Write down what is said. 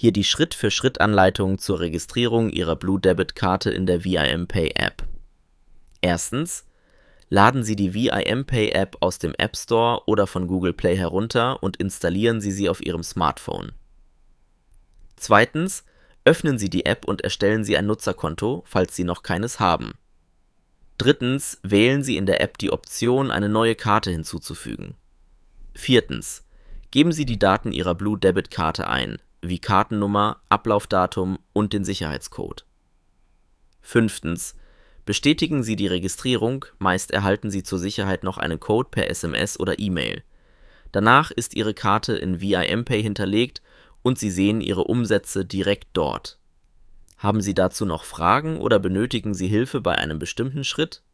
Hier die Schritt-für-Schritt-Anleitung zur Registrierung Ihrer Blue Debit Karte in der VIM-Pay App. Erstens: Laden Sie die VIM-Pay App aus dem App Store oder von Google Play herunter und installieren Sie sie auf Ihrem Smartphone. Zweitens: Öffnen Sie die App und erstellen Sie ein Nutzerkonto, falls Sie noch keines haben. Drittens: Wählen Sie in der App die Option, eine neue Karte hinzuzufügen. Viertens: Geben Sie die Daten Ihrer Blue Debit Karte ein, wie Kartennummer, Ablaufdatum und den Sicherheitscode. Fünftens: Bestätigen Sie die Registrierung, meist erhalten Sie zur Sicherheit noch einen Code per SMS oder E-Mail. Danach ist Ihre Karte in VIM-Pay hinterlegt und Sie sehen Ihre Umsätze direkt dort. Haben Sie dazu noch Fragen oder benötigen Sie Hilfe bei einem bestimmten Schritt?